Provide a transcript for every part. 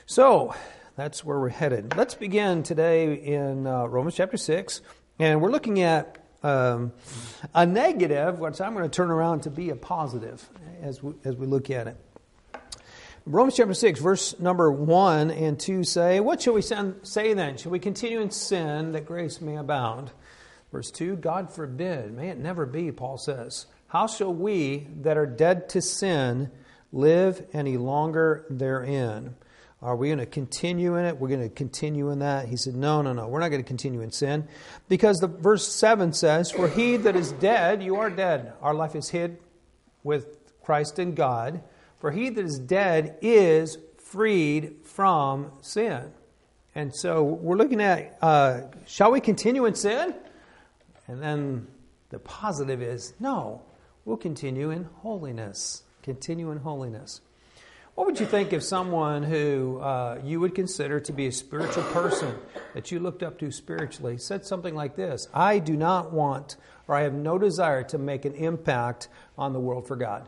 So, that's where we're headed. Let's begin today in Romans chapter 6. And we're looking at a negative, which I'm going to turn around to be a positive as we look at it. Romans chapter 6, verse number 1 and 2 say, "What shall we say then? Shall we continue in sin that grace may abound?" Verse 2, "God forbid. May it never be," Paul says. "How shall we that are dead to sin live any longer therein?" Are we going to continue in it? We're going to continue in that. He said, no. We're not going to continue in sin. Because the verse 7 says, "For he that is dead," you are dead. Our life is hid with Christ in God. "For he that is dead is freed from sin." And so we're looking at, shall we continue in sin? And then the positive is, no, we'll continue in holiness. Continue in holiness. What would you think if someone who you would consider to be a spiritual person, that you looked up to spiritually, said something like this: "I do not want, or I have no desire to make an impact on the world for God"?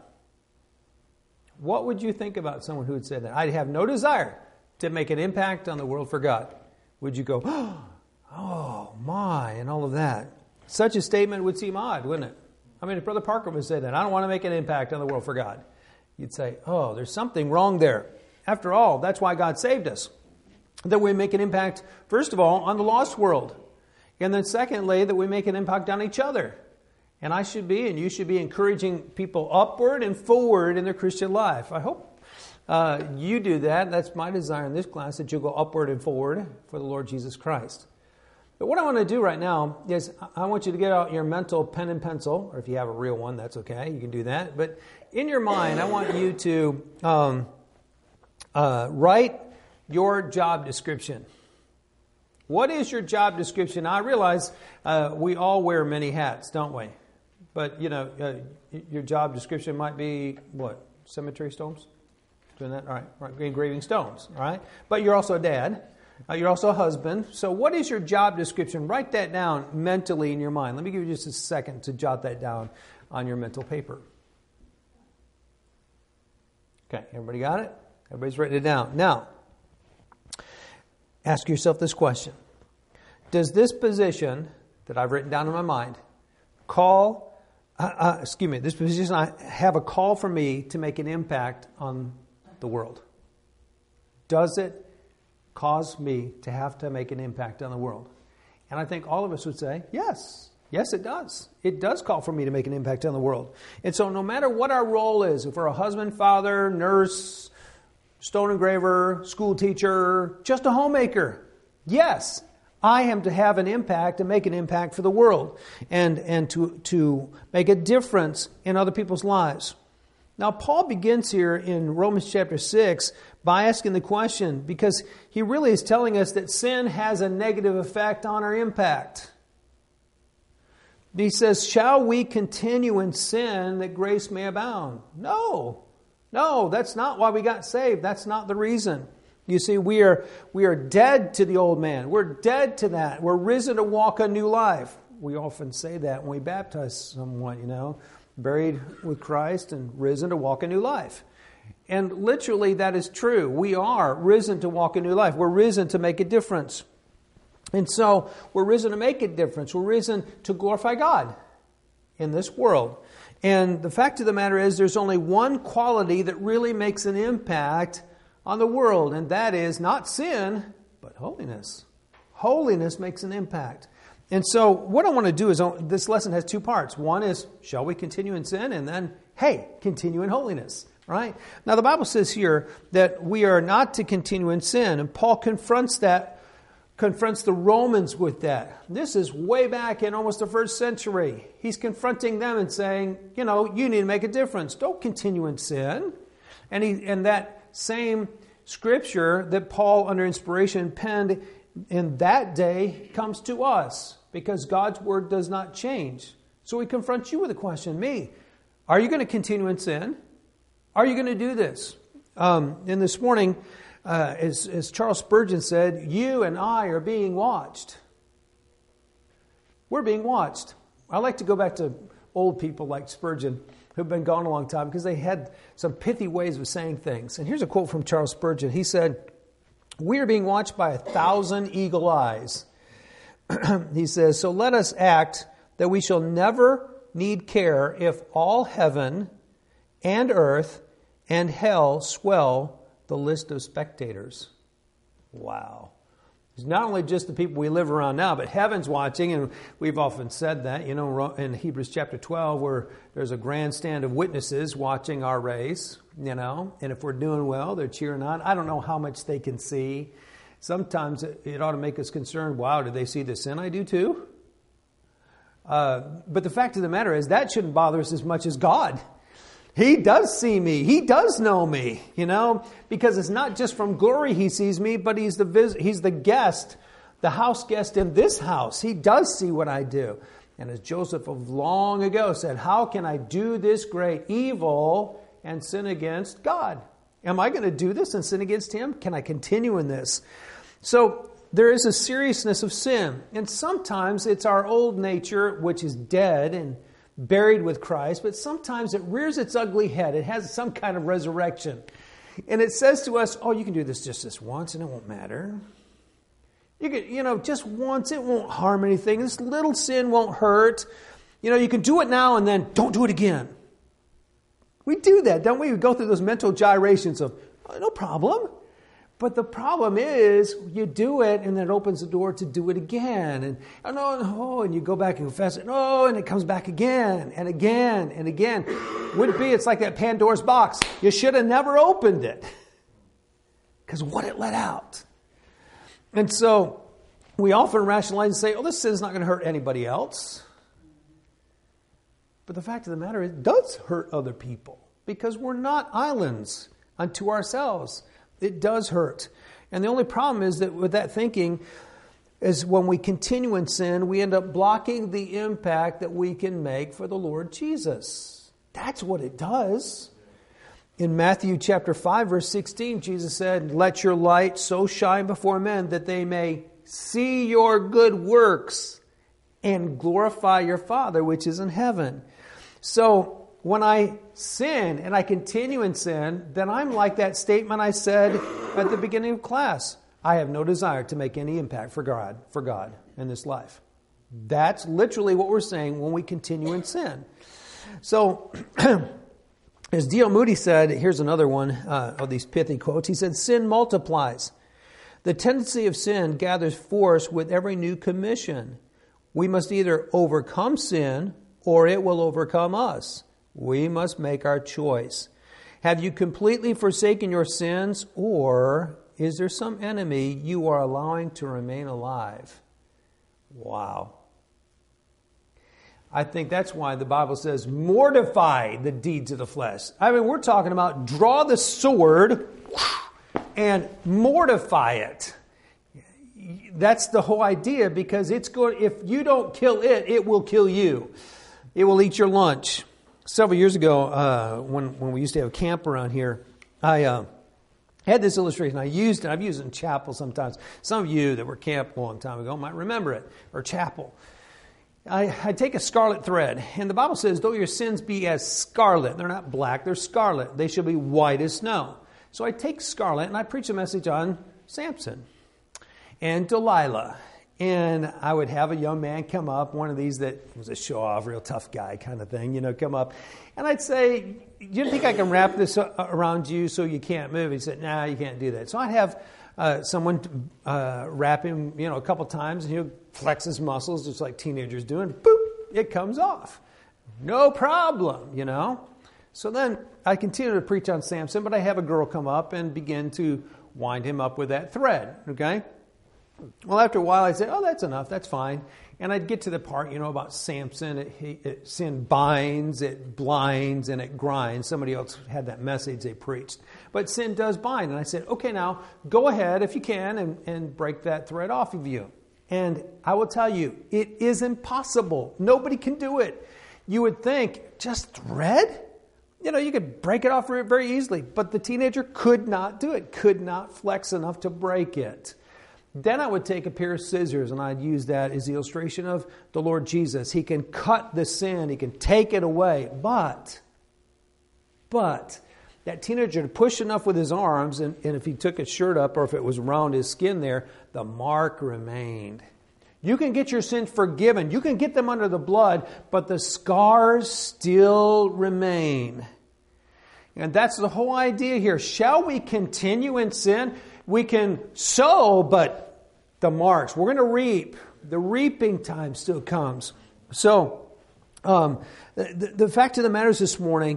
What would you think about someone who had said that? "I have no desire to make an impact on the world for God"? Would you go, "Oh my," and all of that? Such a statement would seem odd, wouldn't it? I mean, if Brother Parker would say that, "I don't want to make an impact on the world for God," you'd say, "Oh, there's something wrong there." After all, that's why God saved us. That we make an impact, first of all, on the lost world. And then secondly, that we make an impact on each other. And I should be, and you should be, encouraging people upward and forward in their Christian life. I hope you do that. That's my desire in this class, that you'll go upward and forward for the Lord Jesus Christ. But what I want to do right now is I want you to get out your mental pen and pencil, or if you have a real one, that's okay. You can do that. But in your mind, I want you to write your job description. What is your job description? Now, I realize we all wear many hats, don't we? But, your job description might be, what, cemetery stones? Doing that? All right, engraving stones, all right? But you're also a dad. You're also a husband. So what is your job description? Write that down mentally in your mind. Let me give you just a second to jot that down on your mental paper. Okay, everybody got it? Everybody's written it down. Now, ask yourself this question. Does this position that I've written down in my mind this position I have a call for me to make an impact on the world? Does it cause me to have to make an impact on the world? And I think all of us would say, yes. Yes, it does. It does call for me to make an impact on the world. And so no matter what our role is, if we're a husband, father, nurse, stone engraver, school teacher, just a homemaker, yes, I am to have an impact and make an impact for the world and to make a difference in other people's lives. Now, Paul begins here in Romans chapter 6 by asking the question, because he really is telling us that sin has a negative effect on our impact. He says, "Shall we continue in sin that grace may abound?" No, that's not why we got saved. That's not the reason. You see, we are dead to the old man. We're dead to that. We're risen to walk a new life. We often say that when we baptize someone, buried with Christ and risen to walk a new life. And literally that is true. We are risen to walk a new life. We're risen to make a difference. And so we're risen to make a difference. We're risen to glorify God in this world. And the fact of the matter is there's only one quality that really makes an impact on the world, and that is not sin, but holiness. Holiness makes an impact. And so what I want to do is, this lesson has two parts. One is, shall we continue in sin? And then, hey, continue in holiness. Right? Now the Bible says here that we are not to continue in sin. And Paul confronts the Romans with that. This is way back in almost the first century. He's confronting them and saying, you need to make a difference. Don't continue in sin. And that same scripture that Paul, under inspiration, penned in that day comes to us because God's word does not change. So he confronts you with a question, me. Are you going to continue in sin? Are you going to do this? And this morning, as Charles Spurgeon said, you and I are being watched. We're being watched. I like to go back to old people like Spurgeon who've been gone a long time because they had some pithy ways of saying things. And here's a quote from Charles Spurgeon. He said, We are being watched by 1,000 eagle eyes. He says, so let us act that we shall never need care if all heaven and earth and hell swell the list of spectators. Wow. It's not only just the people we live around now, but heaven's watching, and we've often said that, in Hebrews chapter 12, where there's a grandstand of witnesses watching our race, and if we're doing well, they're cheering on. I don't know how much they can see. Sometimes it ought to make us concerned, wow, do they see the sin I do too? But the fact of the matter is, that shouldn't bother us as much as God. He does see me. He does know me, because it's not just from glory he sees me, but he's the guest, the house guest in this house. He does see what I do. And as Joseph of long ago said, how can I do this great evil and sin against God? Am I going to do this and sin against him? Can I continue in this? So there is a seriousness of sin. And sometimes it's our old nature, which is dead and buried with Christ, but sometimes it rears its ugly head. It has some kind of resurrection. And it says to us, you can do this just this once and it won't matter. You can, just once, it won't harm anything. This little sin won't hurt. You can do it now and then don't do it again. We do that, don't we? We go through those mental gyrations of, no problem. But the problem is, you do it, and then it opens the door to do it again. And you go back and confess it. And it comes back again and again and again. Would be, it's like that Pandora's box. You should have never opened it. Because what it let out. And so, we often rationalize and say, this sin's not going to hurt anybody else. But the fact of the matter is, it does hurt other people. Because we're not islands unto ourselves. It does hurt. And the only problem is that with that thinking is when we continue in sin, we end up blocking the impact that we can make for the Lord Jesus. That's what it does. In Matthew chapter 5, verse 16, Jesus said, let your light so shine before men that they may see your good works and glorify your Father which is in heaven. So when I sin and I continue in sin, then I'm like that statement I said at the beginning of class. I have no desire to make any impact for God in this life. That's literally what we're saying when we continue in sin. So, as D.L. Moody said, here's another one of these pithy quotes. He said, sin multiplies. The tendency of sin gathers force with every new commission. We must either overcome sin or it will overcome us. We must make our choice. Have you completely forsaken your sins, or is there some enemy you are allowing to remain alive? Wow. I think that's why the Bible says, mortify the deeds of the flesh. I mean, we're talking about draw the sword and mortify it. That's the whole idea, because if you don't kill it, it will kill you. It will eat your lunch. Several years ago, when we used to have a camp around here, I had this illustration. I've used it in chapel sometimes. Some of you that were camped a long time ago might remember it, or chapel. I take a scarlet thread, and the Bible says, though your sins be as scarlet, they're not black, they're scarlet, they shall be white as snow. So I take scarlet, and I preach a message on Samson and Delilah. And I would have a young man come up, one of these that was a show-off, real tough guy kind of thing, come up. And I'd say, you think I can wrap this around you so you can't move? He said, nah, you can't do that. So I'd have someone wrap him, a couple times, and he'll flex his muscles just like teenagers do, and boop, it comes off. No problem, So then I continue to preach on Samson, but I have a girl come up and begin to wind him up with that thread, okay? Well, after a while, I said, that's enough. That's fine. And I'd get to the part, about Samson. Sin binds, it blinds, and it grinds. Somebody else had that message they preached. But sin does bind. And I said, okay, now go ahead if you can and break that thread off of you. And I will tell you, it is impossible. Nobody can do it. You would think, just thread? You could break it off very easily. But the teenager could not do it, could not flex enough to break it. Then I would take a pair of scissors, and I'd use that as the illustration of the Lord Jesus. He can cut the sin. He can take it away. But that teenager to push enough with his arms, and if he took his shirt up or if it was around his skin there, the mark remained. You can get your sins forgiven. You can get them under the blood, but the scars still remain. And that's the whole idea here. Shall we continue in sin? We can sow, but the marks, we're going to reap. The reaping time still comes. So, the fact of the matter is this morning,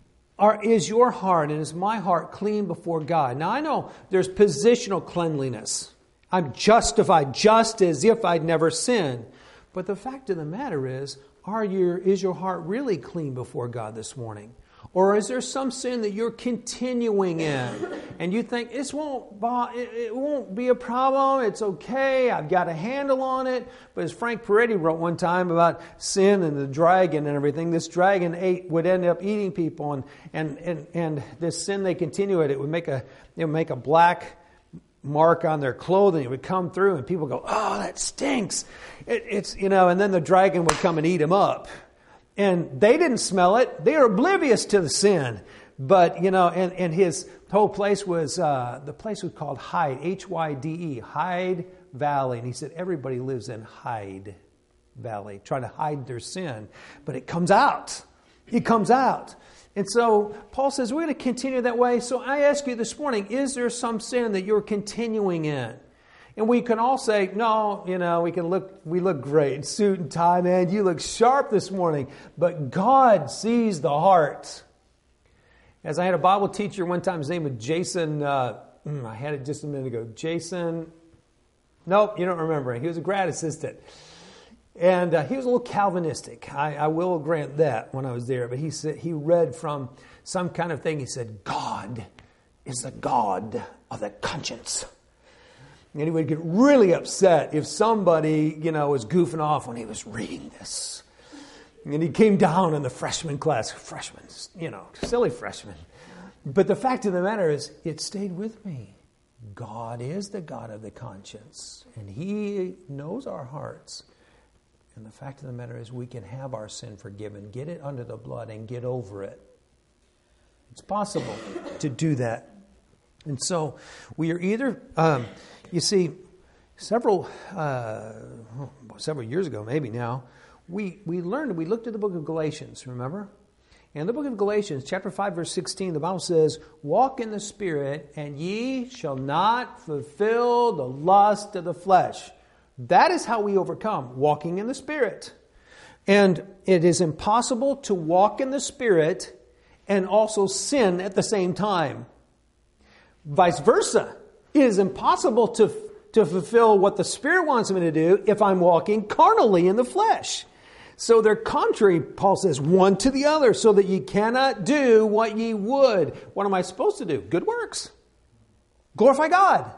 is your heart and is my heart clean before God? Now, I know there's positional cleanliness. I'm justified just as if I'd never sinned. But the fact of the matter is your heart really clean before God this morning? Or is there some sin that you're continuing in and you think it won't be a problem, it's okay, I've got a handle on it? But as Frank Peretti wrote one time about sin and the dragon and everything, this dragon would end up eating people, and this sin they continue it would make a black mark on their clothing. It would come through and people go, oh, that stinks. And then the dragon would come and eat them up. And they didn't smell it. They were oblivious to the sin. But, and his whole place was, the place was called Hyde, Hyde, Hyde Valley. And he said, everybody lives in Hyde Valley, trying to hide their sin. But it comes out. It comes out. And so Paul says, we're going to continue that way. So I ask you this morning, is there some sin that you're continuing in? And we can all say, no, we look great. Suit and tie, man. You look sharp this morning. But God sees the heart. As I had a Bible teacher one time, his name was Jason, I had it just a minute ago. Jason, nope, you don't remember him. He was a grad assistant. And he was a little Calvinistic. I will grant that when I was there. But he said he read from some kind of thing. He said, God is the God of the conscience. And he would get really upset if somebody, was goofing off when he was reading this. And he came down in the freshman class. Freshmen, silly freshmen. But the fact of the matter is, it stayed with me. God is the God of the conscience. And He knows our hearts. And the fact of the matter is we can have our sin forgiven, get it under the blood, and get over it. It's possible to do that. And so we are either, several years ago, maybe now, we looked at the book of Galatians, remember? In the book of Galatians, chapter 5, verse 16, the Bible says, walk in the Spirit, and ye shall not fulfill the lust of the flesh. That is how we overcome, walking in the Spirit. And it is impossible to walk in the Spirit and also sin at the same time. Vice versa. It is impossible to fulfill what the Spirit wants me to do if I'm walking carnally in the flesh. So they're contrary, Paul says, one to the other, so that ye cannot do what ye would. What am I supposed to do? Good works. Glorify God.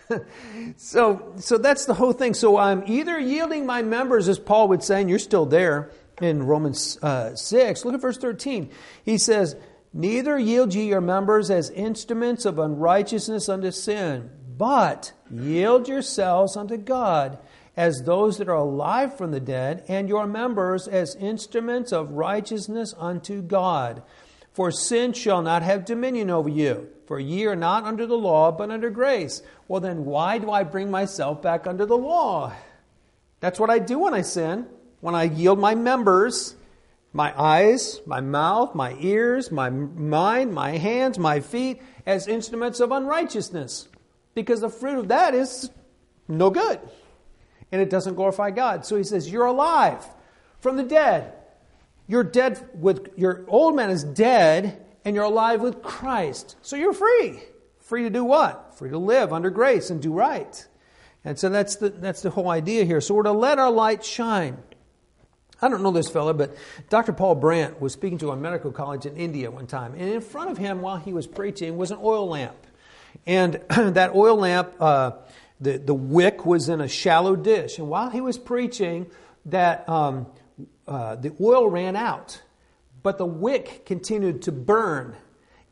So that's the whole thing. So I'm either yielding my members, as Paul would say, and you're still there in Romans 6. Look at verse 13. He says, neither yield ye your members as instruments of unrighteousness unto sin, but yield yourselves unto God as those that are alive from the dead, and your members as instruments of righteousness unto God. For sin shall not have dominion over you. For ye are not under the law, but under grace. Well, then why do I bring myself back under the law? That's what I do when I sin. When I yield my members, my eyes, my mouth, my ears, my mind, my hands, my feet, as instruments of unrighteousness. Because the fruit of that is no good. And it doesn't glorify God. So he says, you're alive from the dead. You're dead with, your old man is dead, and you're alive with Christ. So you're free. Free to do what? Free to live under grace and do right. And so that's the whole idea here. So we're to let our light shine. I don't know this fella, but Dr. Paul Brandt was speaking to a medical college in India one time. And in front of him, while he was preaching, was an oil lamp. And that oil lamp, the wick was in a shallow dish. And while he was preaching, that the oil ran out. But the wick continued to burn.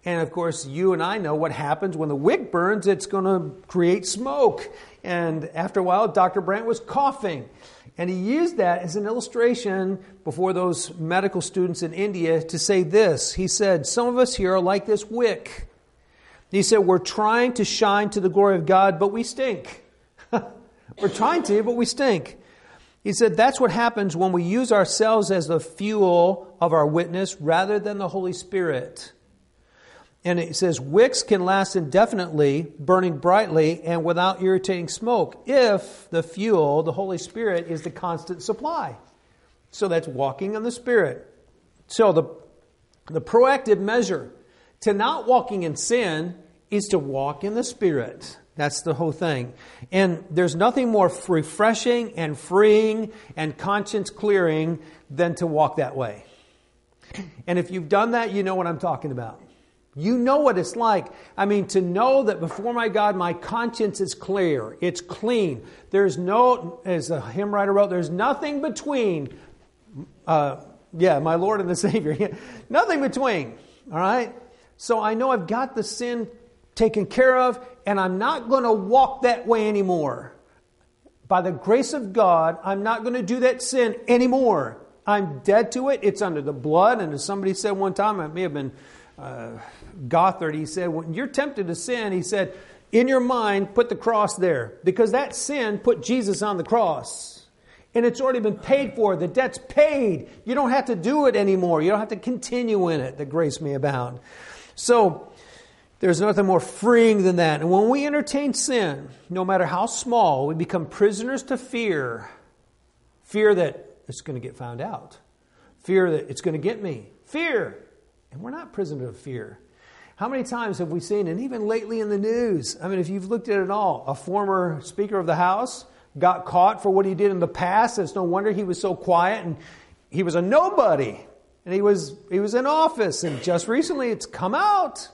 And of course, you and I know what happens when the wick burns. It's going to create smoke. And after a while, Dr. Brandt was coughing. And he used that as an illustration before those medical students in India to say this. He said, some of us here are like this wick. He said, we're trying to shine to the glory of God, but we stink. We're trying to, but we stink. He said, that's what happens when we use ourselves as the fuel of our witness rather than the Holy Spirit. And it says, wicks can last indefinitely, burning brightly and without irritating smoke, if the fuel, the Holy Spirit, is the constant supply. So that's walking in the Spirit. So the proactive measure to not walking in sin is to walk in the Spirit. That's the whole thing. And there's nothing more refreshing and freeing and conscience clearing than to walk that way. And if you've done that, you know what I'm talking about. You know what it's like. I mean, to know that before my God, my conscience is clear. It's clean. There's no, as the hymn writer wrote, there's nothing between, my Lord and the Savior. Nothing between. All right? So I know I've got the sin taken care of, and I'm not going to walk that way anymore. By the grace of God, I'm not going to do that sin anymore. I'm dead to it. It's under the blood. And as somebody said one time, it may have been Gothard, he said, when you're tempted to sin, he said, in your mind, put the cross there. Because that sin put Jesus on the cross. And it's already been paid for. The debt's paid. You don't have to do it anymore. You don't have to continue in it, that grace may abound. So, there's nothing more freeing than that. And when we entertain sin, no matter how small, we become prisoners to fear. Fear that it's going to get found out. Fear that it's going to get me. Fear. And we're not prisoners of fear. How many times have we seen, and even lately in the news, I mean, if you've looked at it all, a former Speaker of the House got caught for what he did in the past. It's no wonder he was so quiet, and he was a nobody. And he was in office, and just recently it's come out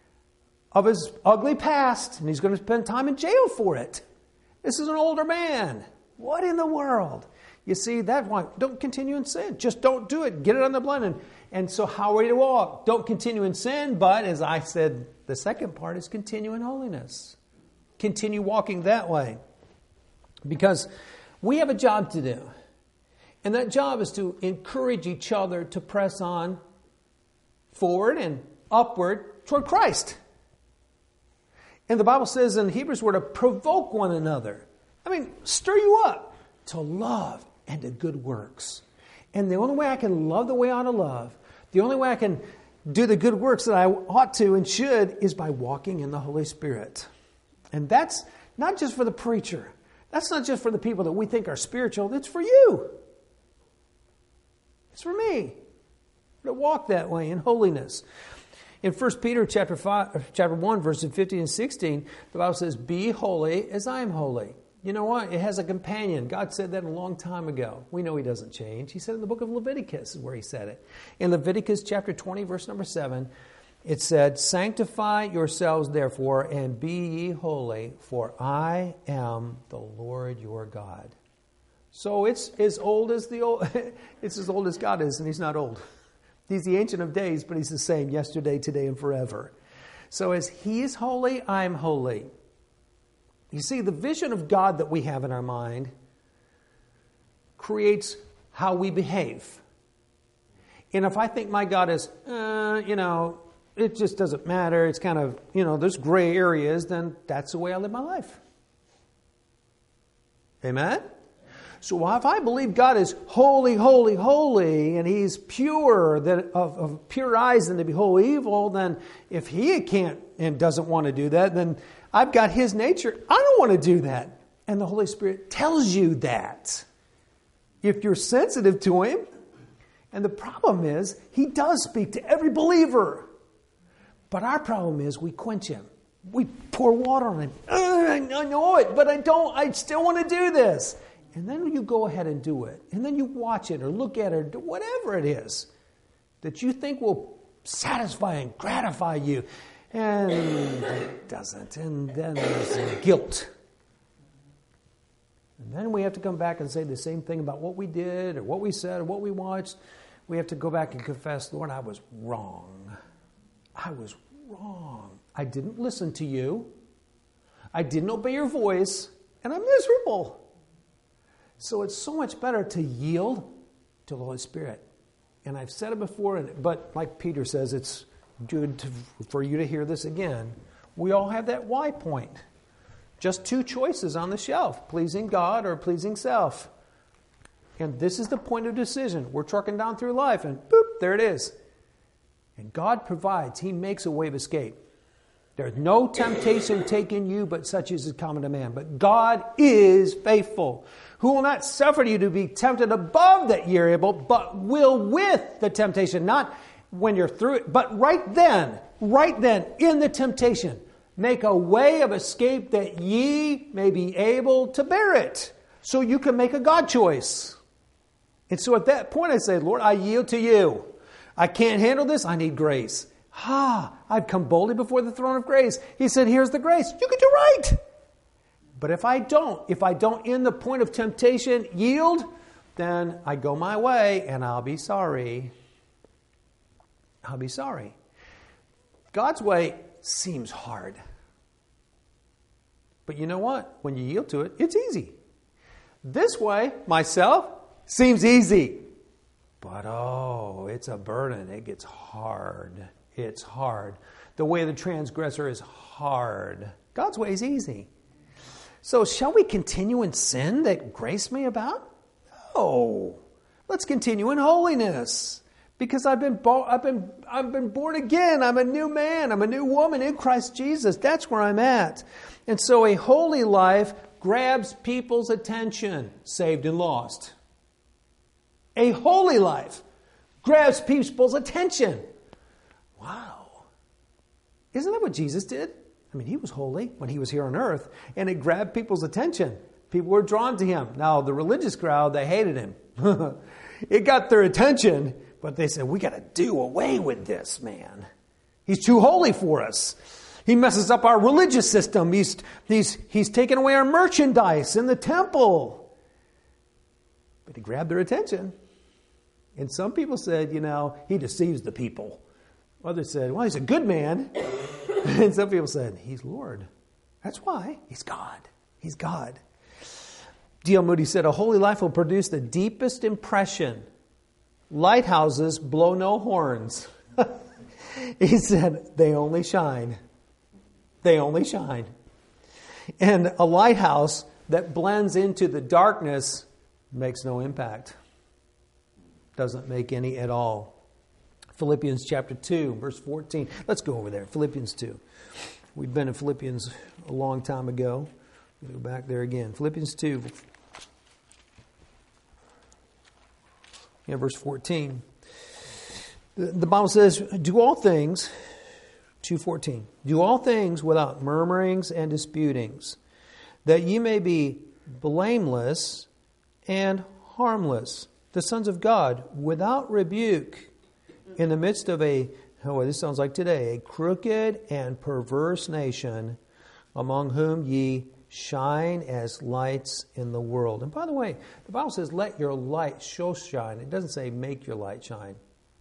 of his ugly past, and he's going to spend time in jail for it. This is an older man. What in the world? You see, that's why don't continue in sin. Just don't do it. Get it on the blood. And so how are we to walk? Don't continue in sin, but as I said, the second part is continue in holiness. Continue walking that way. Because we have a job to do. And that job is to encourage each other to press on forward and upward toward Christ. And the Bible says in Hebrews we're to provoke one another. I mean, stir you up to love and to good works. And the only way I can love the way I ought to love, the only way I can do the good works that I ought to and should is by walking in the Holy Spirit. And that's not just for the preacher. That's not just for the people that we think are spiritual. It's for you. It's for me to walk that way in holiness. In 1 Peter chapter 1, verses 15 and 16, the Bible says, be holy as I am holy. You know what? It has a companion. God said that a long time ago. We know He doesn't change. He said in the book of Leviticus is where He said it. In Leviticus chapter 20, verse number 7, it said, sanctify yourselves therefore and be ye holy, for I am the Lord your God. So it's as old as it's as old as God is, and He's not old. He's the Ancient of Days, but He's the same yesterday, today, and forever. So as He is holy, I'm holy. You see, the vision of God that we have in our mind creates how we behave. And if I think my God is, it just doesn't matter, it's kind of, there's gray areas, then that's the way I live my life. Amen? So if I believe God is holy, holy, holy, and He's pure, that of pure eyes than to behold evil, then if He can't and doesn't want to do that, then I've got His nature. I don't want to do that. And the Holy Spirit tells you that. If you're sensitive to Him. And the problem is, He does speak to every believer. But our problem is we quench Him. We pour water on Him. I know it, but I still want to do this. And then you go ahead and do it. And then you watch it or look at it or whatever it is that you think will satisfy and gratify you. And it doesn't. And then there's guilt. And then we have to come back and say the same thing about what we did or what we said or what we watched. We have to go back and confess, Lord, I was wrong. I was wrong. I didn't listen to you. I didn't obey your voice, and I'm miserable. So it's so much better to yield to the Holy Spirit. And I've said it before, but like Peter says, it's good for you to hear this again. We all have that why point. Just two choices on the shelf, pleasing God or pleasing self. And this is the point of decision. We're trucking down through life and boop, there it is. And God provides. He makes a way of escape. There's no temptation taken you, but such as is common to man. But God is faithful, who will not suffer you to be tempted above that you're able, but will with the temptation, not when you're through it, but right then, in the temptation, make a way of escape that ye may be able to bear it. So you can make a God choice. And so at that point I say, Lord, I yield to you. I can't handle this. I need grace. I've come boldly before the throne of grace. He said, here's the grace. You can do right. But if I don't in the point of temptation yield, then I go my way and I'll be sorry. I'll be sorry. God's way seems hard. But you know what? When you yield to it, it's easy. This way, myself, seems easy. But it's a burden. It gets hard. It's hard. The way of the transgressor is hard. God's way is easy. So shall we continue in sin that grace may abound? No. Let's continue in holiness. Because I've been born again. I'm a new man. I'm a new woman in Christ Jesus. That's where I'm at. And so a holy life grabs people's attention, saved and lost. A holy life grabs people's attention. Wow. Isn't that what Jesus did? I mean, he was holy when he was here on earth, and it grabbed people's attention. People were drawn to him. Now, the religious crowd, they hated him. It got their attention, but they said, we got to do away with this man. He's too holy for us. He messes up our religious system. He's taken away our merchandise in the temple. But he grabbed their attention. And some people said, he deceives the people. Others said, well, he's a good man. And some people said, he's Lord. That's why. He's God. He's God. D.L. Moody said, a holy life will produce the deepest impression. Lighthouses blow no horns. He said, they only shine. They only shine. And a lighthouse that blends into the darkness makes no impact. Doesn't make any at all. Philippians chapter 2, verse 14. Let's go over there. Philippians 2. We've been in Philippians a long time ago. We'll go back there again. Philippians 2. Verse 14. The Bible says, do all things, 2:14. Do all things without murmurings and disputings, that ye may be blameless and harmless, the sons of God, without rebuke, in the midst of this sounds like today, a crooked and perverse nation, among whom ye shine as lights in the world. And by the way, the Bible says, let your light shine. It doesn't say make your light shine.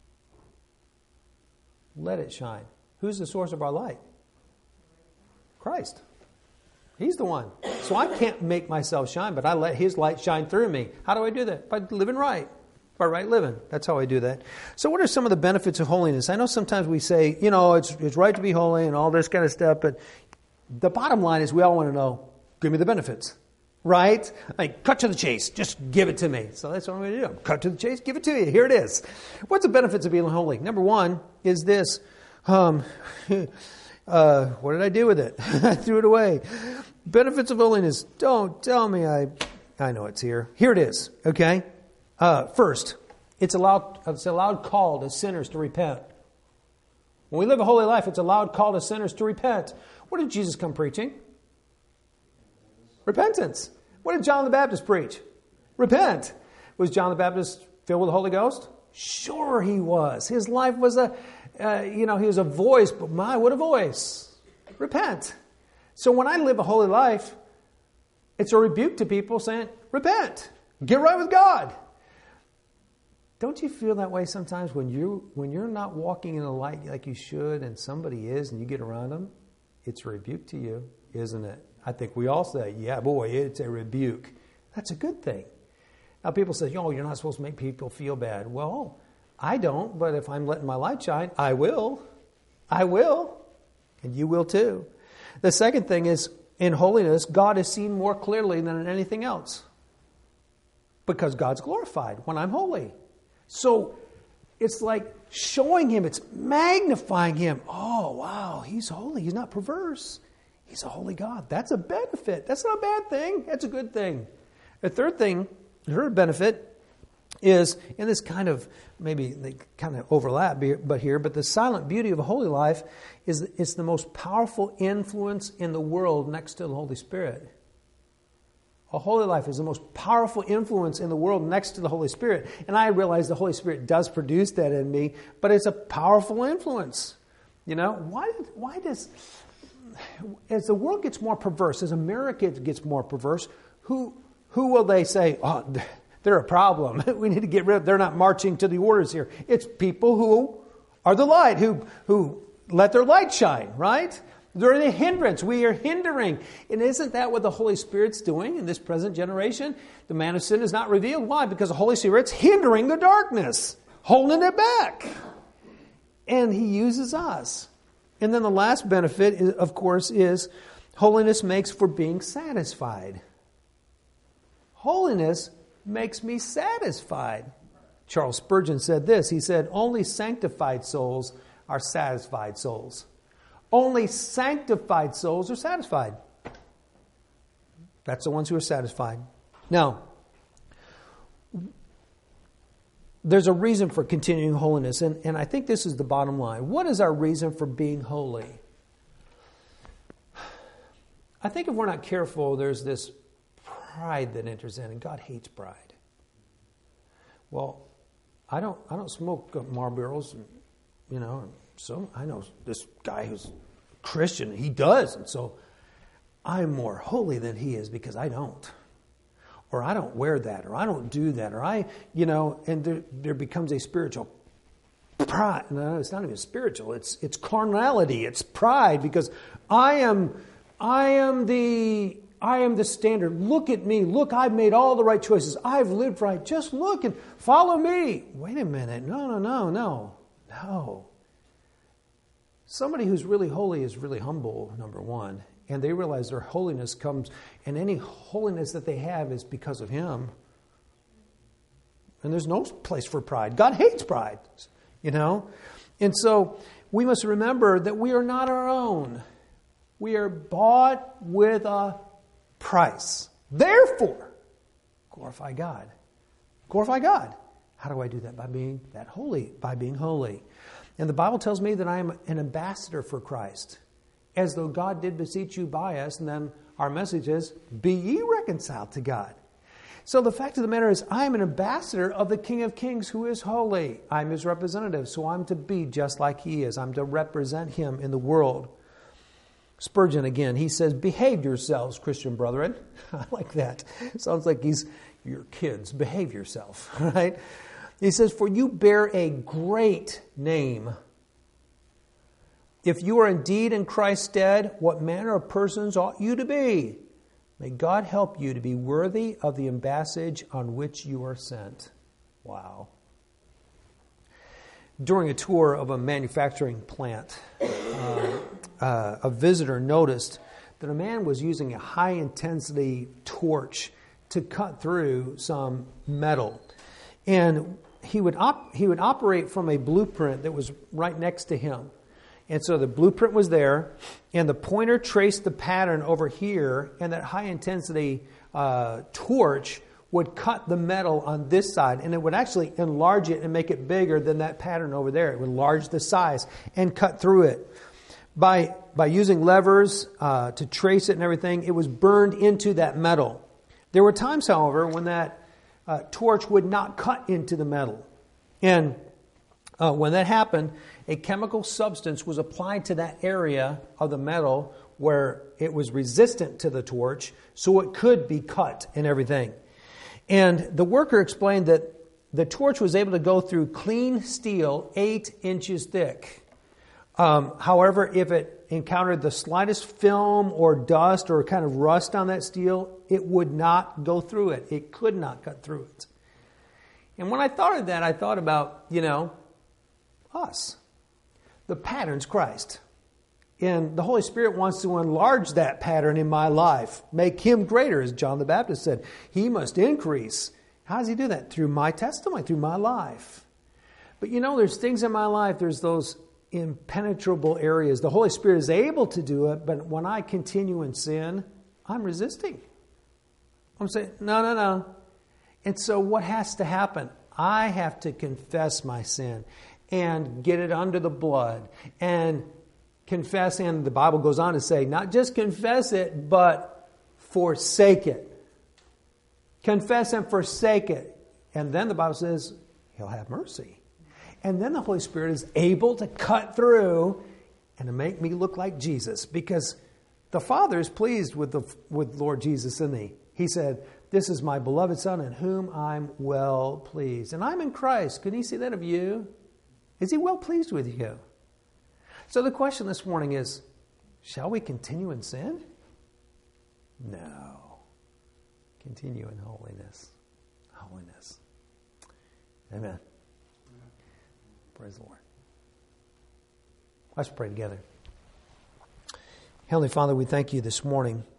Let it shine. Who's the source of our light? Christ. He's the one. So I can't make myself shine, but I let His light shine through me. How do I do that? By living right. By right living. That's how I do that. So what are some of the benefits of holiness? I know sometimes we say, it's right to be holy and all this kind of stuff, but the bottom line is we all want to know, give me the benefits. Right? Like, cut to the chase. Just give it to me. So that's what I'm going to do. Cut to the chase, give it to you. Here it is. What's the benefits of being holy? Number one is this. What did I do with it? I threw it away. Benefits of holiness. Don't tell me I know it's here. Here it is. Okay? First, it's a loud call to sinners to repent. When we live a holy life, it's a loud call to sinners to repent. What did Jesus come preaching? Repentance. What did John the Baptist preach? Repent. Was John the Baptist filled with the Holy Ghost? Sure he was. His life was he was a voice, but what a voice. Repent. So when I live a holy life, it's a rebuke to people saying, repent. Get right with God. Don't you feel that way sometimes when you're not walking in the light like you should and somebody is and you get around them? It's a rebuke to you, isn't it? I think we all say, yeah, boy, it's a rebuke. That's a good thing. Now people say, oh, you're not supposed to make people feel bad. Well, I don't, but if I'm letting my light shine, I will. I will. And you will too. The second thing is, in holiness, God is seen more clearly than in anything else. Because God's glorified when I'm holy. So it's like showing Him, it's magnifying Him. Oh, wow, He's holy. He's not perverse. He's a holy God. That's a benefit. That's not a bad thing. That's a good thing. The third benefit is, and this kind of, maybe they kind of overlap but the silent beauty of a holy life is the most powerful influence in the world next to the Holy Spirit. A holy life is the most powerful influence in the world next to the Holy Spirit. And I realize the Holy Spirit does produce that in me, but it's a powerful influence. You know, why does, as the world gets more perverse, as America gets more perverse, who will they say, oh, they're a problem. We need to get rid of, they're not marching to the orders here. It's people who are the light, who let their light shine, right? They're the hindrance. We are hindering. And isn't that what the Holy Spirit's doing in this present generation? The man of sin is not revealed. Why? Because the Holy Spirit's hindering the darkness, holding it back. And He uses us. And then the last benefit, of course, is holiness makes for being satisfied. Holiness makes me satisfied. Charles Spurgeon said this. He said, only sanctified souls are satisfied souls. Only sanctified souls are satisfied. That's the ones who are satisfied. Now, there's a reason for continuing holiness, and I think this is the bottom line. What is our reason for being holy? I think if we're not careful, there's this pride that enters in, and God hates pride. Well, I don't smoke Marlboros, you know. So I know this guy who's Christian, he does, and so I'm more holy than he is because I don't. Or I don't wear that, or I don't do that, or and there becomes a spiritual pride. No, it's not even spiritual, it's carnality, it's pride, because I am the standard. Look at me. Look, I've made all the right choices. I've lived right. Just look and follow me. Wait a minute. No. Somebody who's really holy is really humble, number one. And they realize their holiness comes, and any holiness that they have is because of Him. And there's no place for pride. God hates pride, you know. And so we must remember that we are not our own. We are bought with a price. Therefore, glorify God. Glorify God. How do I do that? By being that holy, by being holy. And the Bible tells me that I am an ambassador for Christ, as though God did beseech you by us. And then our message is, be ye reconciled to God. So the fact of the matter is, I am an ambassador of the King of Kings who is holy. I'm His representative, so I'm to be just like He is. I'm to represent Him in the world. Spurgeon again, he says, behave yourselves, Christian brethren. I like that. Sounds like he's your kids. Behave yourself, right? He says, for you bear a great name. If you are indeed in Christ's stead, what manner of persons ought you to be? May God help you to be worthy of the embassage on which you are sent. Wow. During a tour of a manufacturing plant, a visitor noticed that a man was using a high-intensity torch to cut through some metal. And he would operate from a blueprint that was right next to him. And so the blueprint was there, and the pointer traced the pattern over here, and that high-intensity torch would cut the metal on this side, and it would actually enlarge it and make it bigger than that pattern over there. It would enlarge the size and cut through it. By using levers to trace it and everything, it was burned into that metal. There were times, however, when that torch would not cut into the metal. And when that happened, a chemical substance was applied to that area of the metal where it was resistant to the torch, so it could be cut and everything. And the worker explained that the torch was able to go through clean steel 8 inches thick. However, if it encountered the slightest film or dust or kind of rust on that steel, it would not go through it. It could not cut through it. And when I thought of that, I thought about, us. The pattern's Christ. And the Holy Spirit wants to enlarge that pattern in my life. Make Him greater, as John the Baptist said. He must increase. How does He do that? Through my testimony, through my life. But there's things in my life, there's those impenetrable areas. The Holy Spirit is able to do it, but when I continue in sin, I'm resisting. I'm saying, no. And so what has to happen? I have to confess my sin and get it under the blood and confess, and the Bible goes on to say, not just confess it, but forsake it. Confess and forsake it. And then the Bible says, He'll have mercy. And then the Holy Spirit is able to cut through and to make me look like Jesus, because the Father is pleased with Lord Jesus, isn't He? He said, this is my beloved Son in whom I'm well pleased. And I'm in Christ. Can He see that of you? Is He well pleased with you? So the question this morning is, shall we continue in sin? No. Continue in holiness. Holiness. Amen. Praise the Lord. Let's pray together. Heavenly Father, we thank You this morning